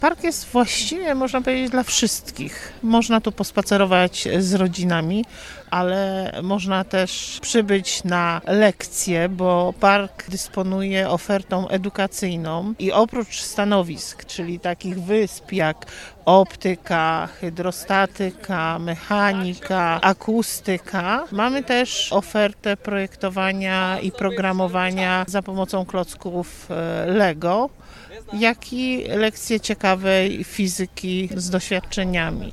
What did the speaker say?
Park jest właściwie, można powiedzieć, dla wszystkich. Można tu pospacerować z rodzinami, ale można też przybyć na lekcje, bo park dysponuje ofertą edukacyjną i oprócz stanowisk, czyli takich wysp jak optyka, hydrostatyka, mechanika, akustyka, mamy też ofertę projektowania i programowania za pomocą klocków Lego, jak i lekcje ciekawej fizyki z doświadczeniami.